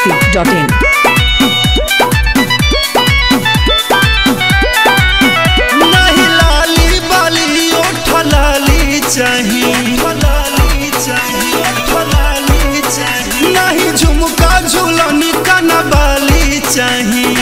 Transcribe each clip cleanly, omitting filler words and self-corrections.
biharmasti.in नहीं लाली बाली ओठ लाली चाहिए नहीं झुमका झुलनी काना बाली चाहिए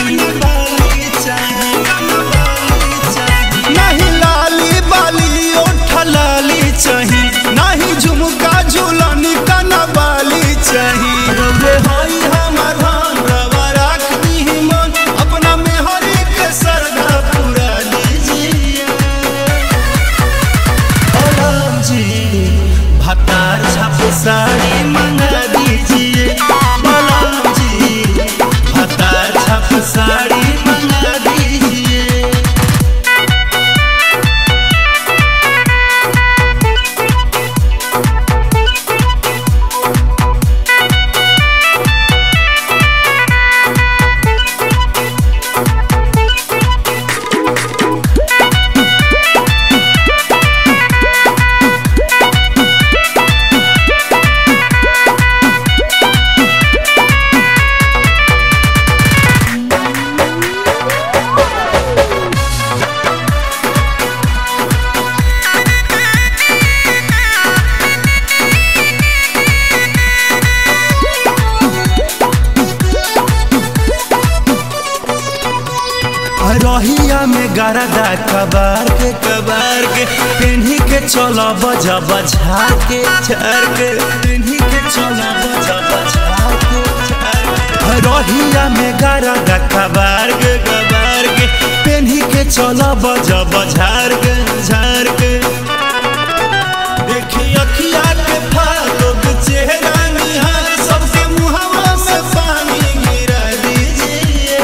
नहीं लाली बाली ओठ लाली चाहिए नहीं झुमका झुलनी काना बाली चाहिए रे होई हमर धान रवा राख दी मन अपना में हर एक सरधा पूरा दीजिए ओलम जी भतार छाप साड़ी मंगा दीजिए ओलम जी भतार छाप साड़ी मंगा दीजिए। रहिया में गरदा कबार के पेन्ही के चला बजा बझार के पेन्ही के चला बजा बझार के रहिया में गरदा कबार के पेन्ही के चला बजा बझार के देखी अखिया के फालो चेहरा निहार सबके मुहावा में पानी गिरा दीजिए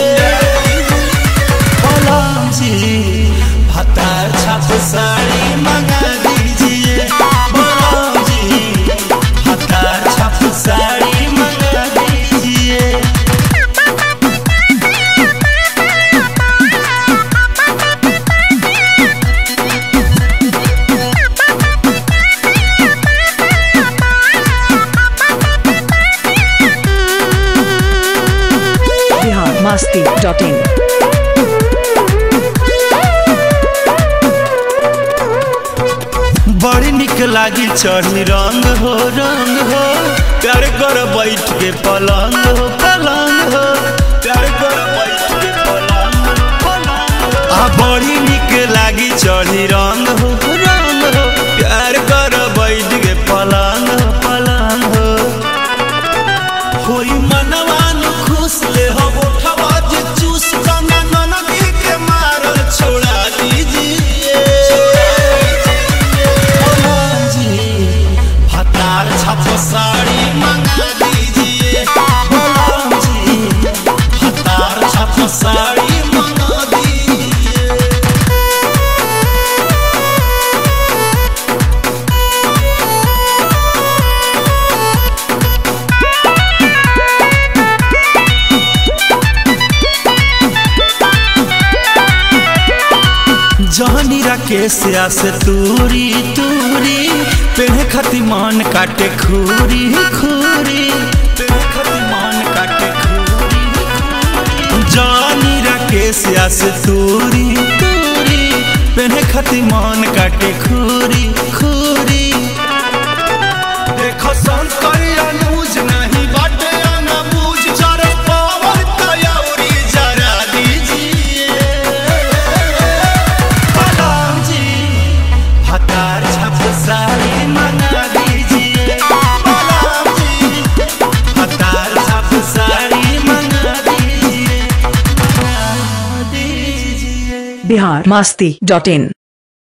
भतार छाप साड़ी मंगा दीजिए जी भतार छाप साड़ी मंगा दीजिए। biharmasti.in बड़ी निक लागी चढ़ी रंग हो प्यार कर बैठ के पलंग हो प्यार कर बैठ के पलंग आ बड़ी निक लागी चढ़ी रंग हो प्यार कर बैठ के पलंग हो होई मनवान खुश ले हो उठवा जे चूस कना ननदी के मारल छोड़ा दीजिए भतार छाप साड़ी मंगा दीजिए जी भतार छाप साड़ी मंगा दीजिए। जहनी राकेश से तूरी पेड़ खती मान काटे खूरी पेड़ खती मान काटे खूरी जहनी राकेश से तूरी पेड़ खती मान काटे खूरी देखो संकर अनुज नहीं बाटे ना बूझ जरा पावर तैयारी जरा दीजिए भतार छाप साड़ी मंगा दीजिए जी भतार छाप साड़ी मंगा दीजिए। biharmasti.in